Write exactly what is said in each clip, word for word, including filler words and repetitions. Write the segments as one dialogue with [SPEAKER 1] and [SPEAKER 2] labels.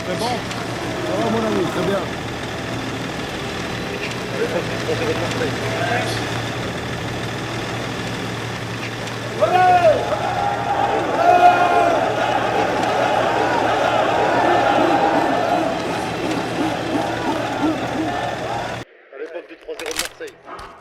[SPEAKER 1] C'est bon? Ça va mon ami, très bien.
[SPEAKER 2] À l'époque du trois zéro de Marseille.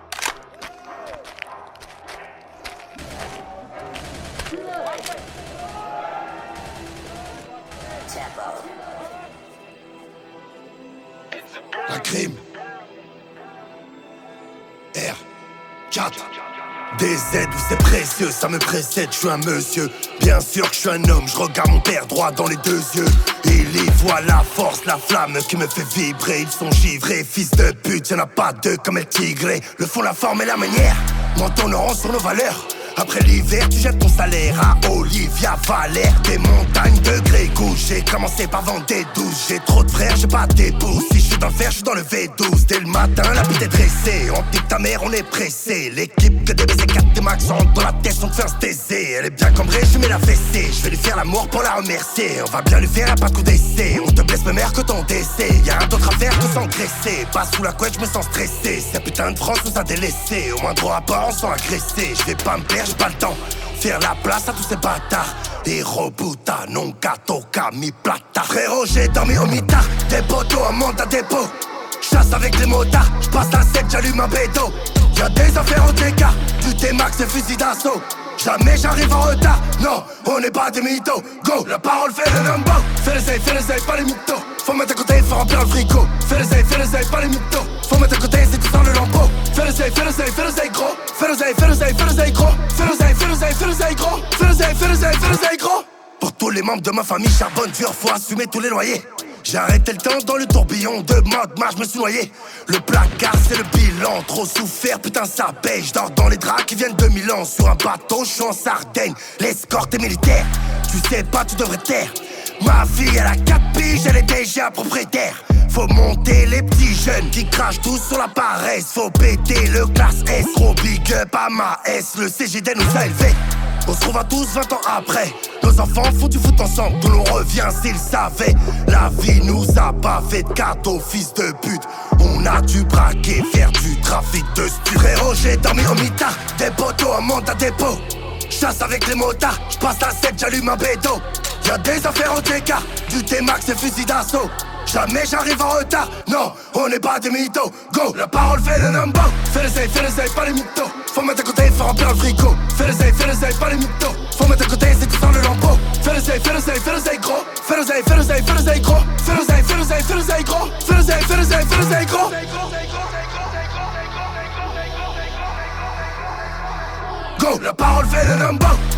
[SPEAKER 3] La crime R quatre D Z, oui c'est précieux, ça me précède, je suis un monsieur. Bien sûr que je suis un homme, je regarde mon père droit dans les deux yeux. Il y voit la force, la flamme qui me fait vibrer. Ils sont givrés, fils de pute, y'en a pas deux comme El Tigré. Le fond, la forme et la manière m'en tourneront sur nos valeurs. Après l'hiver, tu jettes ton salaire à Olivia Valère. Des montagnes de Grégouche, j'ai commencé par vendre des douces. J'ai trop de frères, j'ai pas d'épouse. Si je suis dans le fer, je suis dans le V douze. Dès le matin, la pute est dressée. On pique ta mère, on est pressé. L'équipe que des baisers quatre T max rentre dans la tête, on te fait un stésé. Elle est bien cambrée, je mets la fessée. Je vais lui faire l'amour pour la remercier. On va bien lui faire un pas de coup d'essai. On te blesse, ma mère, que ton décès. Y'a rien d'autre à faire que s'engraisser. Pas sous la couette, je me sens stressé. Cette putain de France nous a délaissés. Au moins droit à part, on sent agressé. Je vais pas me perdre, j'ai pas le temps. Faire la place à tous ces bâtards. Des robuta, non catoca, mi plata. Frérot, j'ai dormi au mitard. Des poteaux, un monde à dépôt. Chasse avec les motards. J'passe la sec, j'allume un bédo. Y'a des affaires au T K. Du T-Max et fusil d'assaut. Jamais j'arrive en retard. Non, on n'est pas des mythos. Go, la parole fait le number. Fais les ailes, fais les ailes, pas les mythos. Faut mettre à côté, faut remplir le frigo. Fais les ailes, fais les ailes, pas les mythos. Faut mettre à côté, c'est tout dans le lambeau. Fais les ailes, fais les ailes, fais les ailes gros. Fais les ailes, fais les ailes, fais les ailes gros. Fais les ailes, fais les ailes, fais les ailes gros. Fais les ailes, fais les ailes, fais les ailes gros. Pour tous les membres de ma famille, charbonne dur, faut assumer tous les loyers. J'ai arrêté le temps dans le tourbillon de mode, marche, je me suis noyé. Le placard, c'est le bilan, trop souffert, putain ça paye. Je dors dans les draps qui viennent de Milan. Sur un bateau, je suis en Sardaigne. L'escorte est militaire, tu sais pas, tu devrais taire. Ma fille, elle a quatre piges, elle est déjà propriétaire. Faut monter les petits jeunes qui crachent tous sur la paresse. Faut péter le classe S, gros big up à ma S. Le C G D nous a élevés. On se retrouve tous vingt ans après. Nos enfants font du foot ensemble, d'où l'on revient s'ils savaient. La vie nous a pas fait de cadeaux, fils de pute. On a dû braquer, faire du trafic de stu. Frérot, j'ai dormi au mitard. Des poteaux, un monde à dépôt. Chasse avec les motards, j'passe la sec, j'allume un bédo. Y'a des affaires au T K, du T-Max et fusil d'assaut. Jamais j'arrive en retard, non, on n'est pas des mythos. Go, la parole fait le number. Fais les ailes, fais les ailes, pas les mythos. Faut mettre à côté, faut remplir le frigo. Fais les ailes, fais les ailes, pas les mythos. Faut mettre à côté, c'est tout dans le lambeau. Fais les ailes, fais les ailes, fais les ailes gros. Fais les ailes, fais les ailes, fais les ailes gros. Fais les ailes, fais les ailes, fais les ailes gros. Fais les ailes, fais les ailes, fais les ailes gros. Go, la parole fait le number.